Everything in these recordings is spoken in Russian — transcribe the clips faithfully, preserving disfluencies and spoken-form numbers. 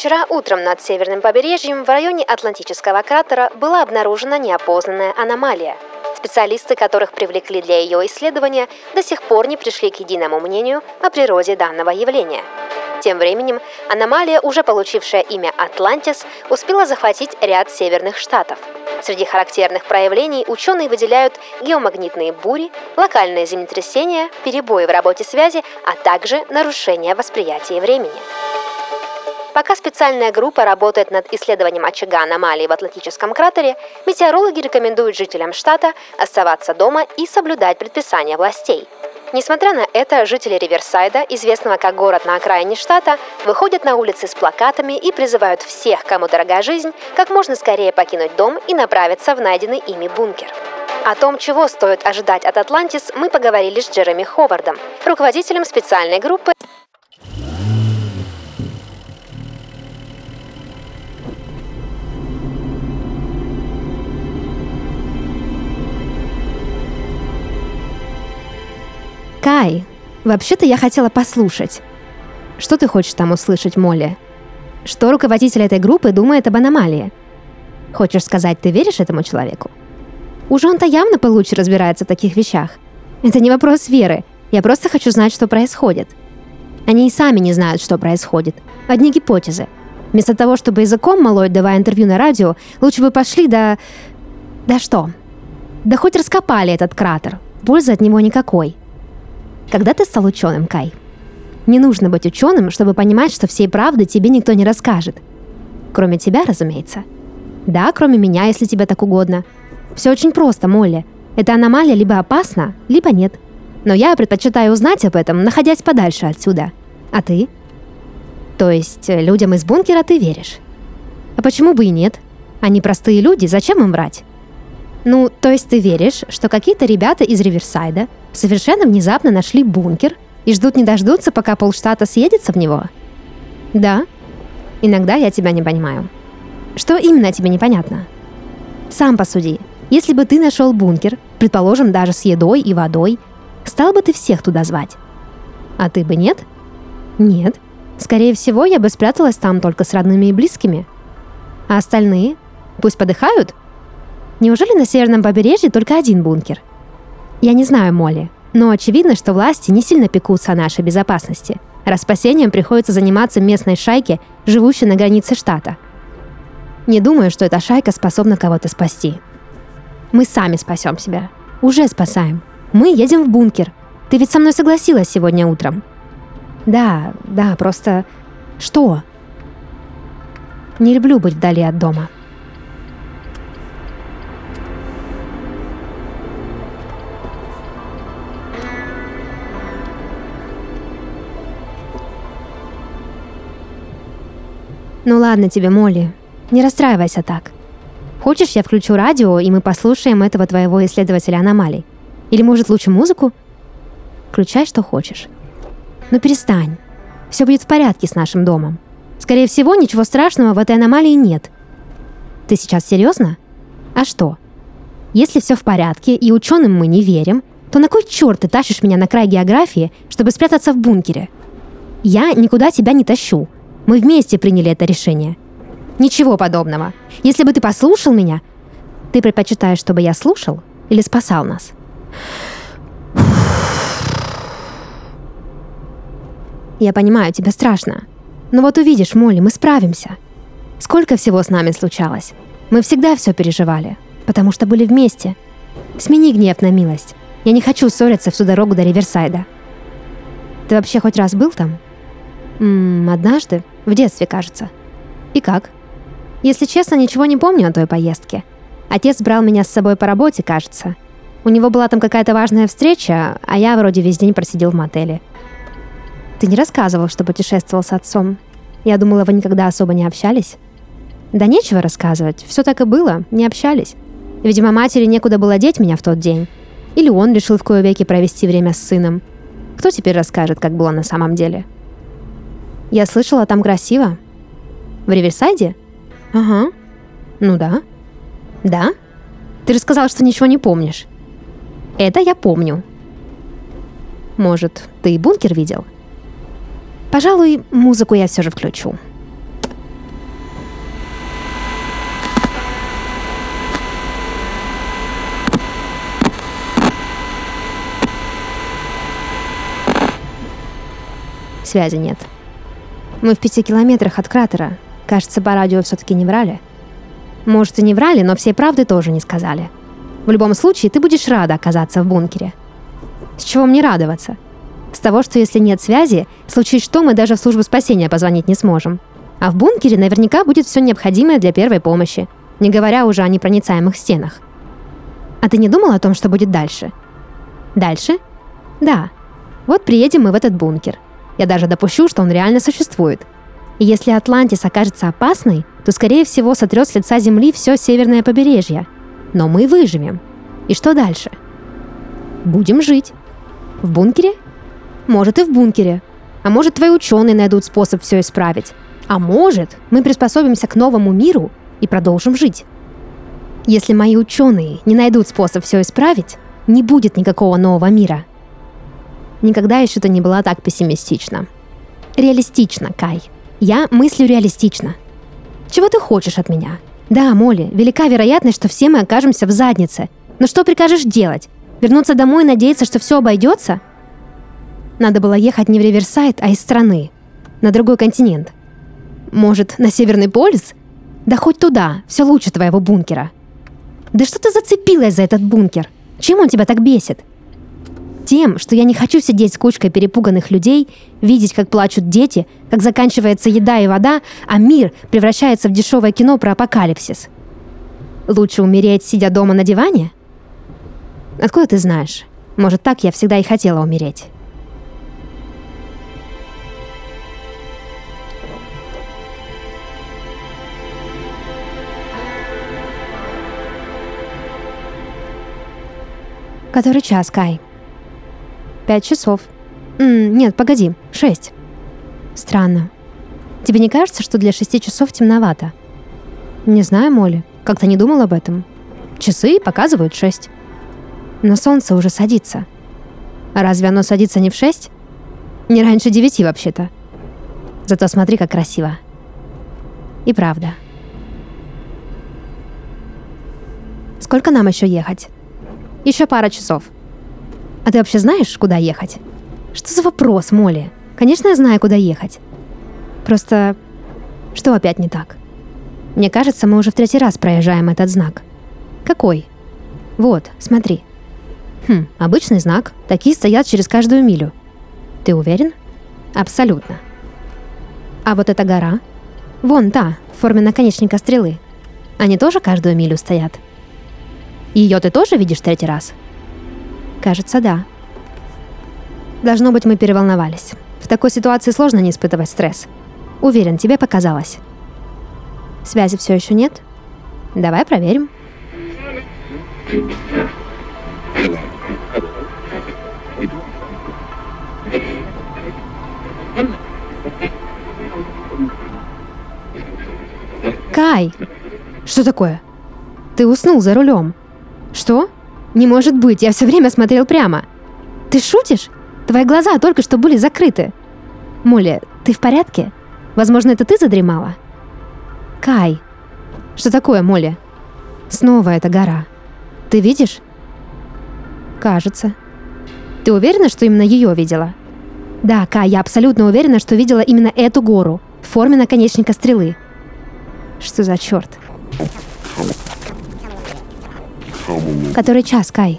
Вчера утром над северным побережьем в районе Атлантического кратера была обнаружена неопознанная аномалия. Специалисты, которых привлекли для ее исследования, до сих пор не пришли к единому мнению о природе данного явления. Тем временем, аномалия, уже получившая имя Атлантис, успела захватить ряд северных штатов. Среди характерных проявлений ученые выделяют геомагнитные бури, локальные землетрясения, перебои в работе связи, а также нарушение восприятия времени. Пока специальная группа работает над исследованием очага аномалии в Атлантическом кратере, метеорологи рекомендуют жителям штата оставаться дома и соблюдать предписания властей. Несмотря на это, жители Риверсайда, известного как город на окраине штата, выходят на улицы с плакатами и призывают всех, кому дорога жизнь, как можно скорее покинуть дом и направиться в найденный ими бункер. О том, чего стоит ожидать от Атлантис, мы поговорили с Джереми Ховардом, руководителем специальной группы. Кай, вообще-то я хотела послушать. Что ты хочешь там услышать, Молли? Что руководитель этой группы думает об аномалии? Хочешь сказать, ты веришь этому человеку? Уж он-то явно получше разбирается в таких вещах. Это не вопрос веры. Я просто хочу знать, что происходит. Они и сами не знают, что происходит. Одни гипотезы. Вместо того, чтобы языком молоть, давая интервью на радио, лучше бы пошли да... Да что? Да хоть раскопали этот кратер. Пользы от него никакой. Когда ты стал ученым, Кай? Не нужно быть ученым, чтобы понимать, что всей правды тебе никто не расскажет. Кроме тебя, разумеется. Да, кроме меня, если тебе так угодно. Все очень просто, Молли. Эта аномалия либо опасна, либо нет. Но я предпочитаю узнать об этом, находясь подальше отсюда. А ты? То есть людям из бункера ты веришь? А почему бы и нет? Они простые люди, зачем им врать? Ну, то есть ты веришь, что какие-то ребята из Риверсайда совершенно внезапно нашли бункер и ждут не дождутся, пока полштата съедется в него? Да. Иногда я тебя не понимаю. Что именно тебе непонятно? Сам посуди. Если бы ты нашел бункер, предположим, даже с едой и водой, стал бы ты всех туда звать? А ты бы нет? Нет. Скорее всего, я бы спряталась там только с родными и близкими. А остальные? Пусть подыхают? Неужели на северном побережье только один бункер? Я не знаю, Молли, но очевидно, что власти не сильно пекутся о нашей безопасности, раз спасением приходится заниматься местной шайке, живущей на границе штата. Не думаю, что эта шайка способна кого-то спасти. Мы сами спасем себя. Уже спасаем. Мы едем в бункер. Ты ведь со мной согласилась сегодня утром. Да, да, просто... Что? Не люблю быть вдали от дома. Ну ладно тебе, Молли, не расстраивайся так. Хочешь, я включу радио, и мы послушаем этого твоего исследователя аномалий? Или, может, лучше музыку? Включай, что хочешь. Но перестань. Все будет в порядке с нашим домом. Скорее всего, ничего страшного в этой аномалии нет. Ты сейчас серьезно? А что? Если все в порядке, и ученым мы не верим, то на кой черт ты тащишь меня на край географии, чтобы спрятаться в бункере? Я никуда тебя не тащу. Мы вместе приняли это решение. Ничего подобного. Если бы ты послушал меня... Ты предпочитаешь, чтобы я слушал или спасал нас? Я понимаю, тебе страшно. Но вот увидишь, Молли, мы справимся. Сколько всего с нами случалось. Мы всегда все переживали, потому что были вместе. Смени гнев на милость. Я не хочу ссориться всю дорогу до Риверсайда. Ты вообще хоть раз был там? М-м, однажды. В детстве, кажется. И как? Если честно, ничего не помню о той поездке. Отец брал меня с собой по работе, кажется. У него была там какая-то важная встреча, а я вроде весь день просидел в мотеле. Ты не рассказывал, что путешествовал с отцом? Я думала, вы никогда особо не общались. Да нечего рассказывать, все так и было, не общались. Видимо, матери некуда было деть меня в тот день. Или он решил в кои веки провести время с сыном. Кто теперь расскажет, как было на самом деле? Я слышала, там красиво. В Риверсайде? Ага. Ну да. Да? Ты же сказал, что ничего не помнишь. Это я помню. Может, ты и бункер видел? Пожалуй, музыку я все же включу. связи нет. Мы в пяти километрах от кратера. Кажется, по радио все-таки не врали. Может, и не врали, но всей правды тоже не сказали. В любом случае, ты будешь рада оказаться в бункере. С чего мне радоваться? С того, что если нет связи, в случае что мы даже в службу спасения позвонить не сможем. А в бункере наверняка будет все необходимое для первой помощи, не говоря уже о непроницаемых стенах. А ты не думал о том, что будет дальше? Дальше? Да. Вот приедем мы в этот бункер. Я даже допущу, что он реально существует. И если Атлантис окажется опасной, то, скорее всего, сотрет с лица Земли все северное побережье. Но мы выживем. И что дальше? Будем жить. В бункере? Может, и в бункере. А может, твои ученые найдут способ все исправить. А может, мы приспособимся к новому миру и продолжим жить. Если мои ученые не найдут способ все исправить, не будет никакого нового мира. Никогда еще ты не была так пессимистична. Реалистично, Кай. Я мыслю реалистично. Чего ты хочешь от меня? Да, Молли, велика вероятность, что все мы окажемся в заднице. Но что прикажешь делать? Вернуться домой и надеяться, что все обойдется? Надо было ехать не в Риверсайд, а из страны. На другой континент. Может, на Северный полюс? Да хоть туда, все лучше твоего бункера. Да что ты зацепилась за этот бункер? Чем он тебя так бесит? Тем, что я не хочу сидеть с кучкой перепуганных людей, видеть, как плачут дети, как заканчивается еда и вода, а мир превращается в дешевое кино про апокалипсис. Лучше умереть, сидя дома на диване? Откуда ты знаешь? Может, так я всегда и хотела умереть. Который час, Кай? Пять часов. М, нет, погоди, шесть. Странно. Тебе не кажется, что для шести часов темновато? Не знаю, Молли, как-то не думал об этом. Часы показывают шесть. Но солнце уже садится. А разве оно садится не в шесть? Не раньше девяти, вообще-то. Зато смотри, как красиво. И правда. Сколько нам еще ехать? Еще пара часов. А ты вообще знаешь, куда ехать? Что за вопрос, Молли? Конечно, я знаю, куда ехать. Просто... Что опять не так? Мне кажется, мы уже в третий раз проезжаем этот знак. Какой? Вот, смотри. Хм, обычный знак. Такие стоят через каждую милю. Ты уверен? Абсолютно. А вот эта гора? Вон та, в форме наконечника стрелы. Они тоже каждую милю стоят? Ее ты тоже видишь третий раз? Кажется, да. Должно быть, мы переволновались. В такой ситуации сложно не испытывать стресс. Уверен, тебе показалось. Связи все еще нет? Давай проверим. Кай! Что такое? Ты уснул за рулем. Что? Не может быть, я все время смотрел прямо. Ты шутишь? Твои глаза только что были закрыты. Молли, ты в порядке? Возможно, это ты задремала? Кай. Что такое, Молли? Снова эта гора. Ты видишь? Кажется. Ты уверена, что именно ее видела? Да, Кай, я абсолютно уверена, что видела именно эту гору в форме наконечника стрелы. Что за черт? Который час, Кай?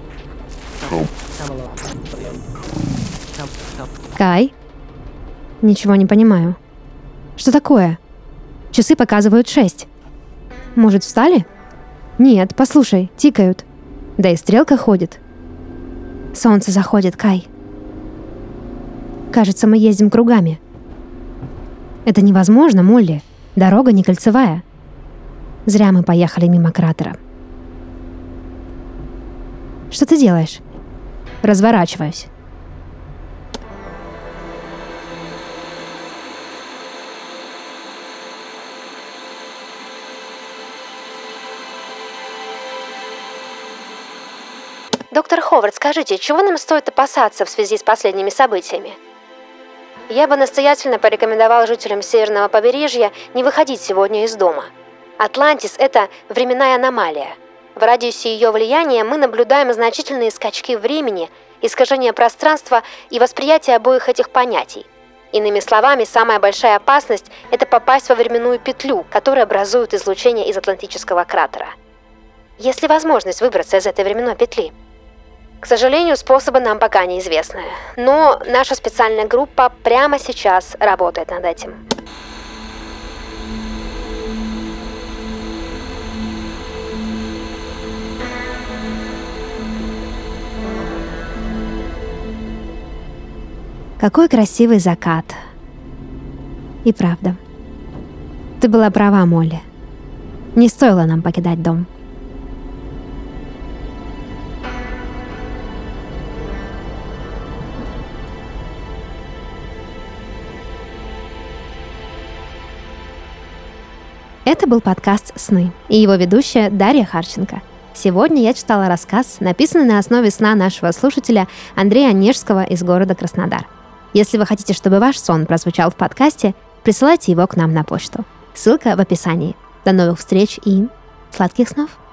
Кай? Ничего не понимаю. Что такое? Часы показывают шесть. Может, встали? Нет, послушай, тикают. Да и стрелка ходит. Солнце заходит, Кай. Кажется, мы ездим кругами. Это невозможно, Молли. Дорога не кольцевая. Зря мы поехали мимо кратера. Что ты делаешь? Разворачиваюсь. Доктор Ховард, скажите, чего нам стоит опасаться в связи с последними событиями? Я бы настоятельно порекомендовал жителям северного побережья не выходить сегодня из дома. Атлантис – это временная аномалия. В радиусе ее влияния мы наблюдаем значительные скачки времени, искажение пространства и восприятие обоих этих понятий. Иными словами, самая большая опасность – это попасть во временную петлю, которая образует излучение из Атлантического кратера. Есть ли возможность выбраться из этой временной петли? К сожалению, способы нам пока неизвестны, но наша специальная группа прямо сейчас работает над этим. Какой красивый закат. И правда. Ты была права, Молли. Не стоило нам покидать дом. Это был подкаст «Сны» и его ведущая Дарья Харченко. Сегодня я читала рассказ, написанный на основе сна нашего слушателя Андрея Онежского из города Краснодар. Если вы хотите, чтобы ваш сон прозвучал в подкасте, присылайте его к нам на почту. Ссылка в описании. До новых встреч и сладких снов!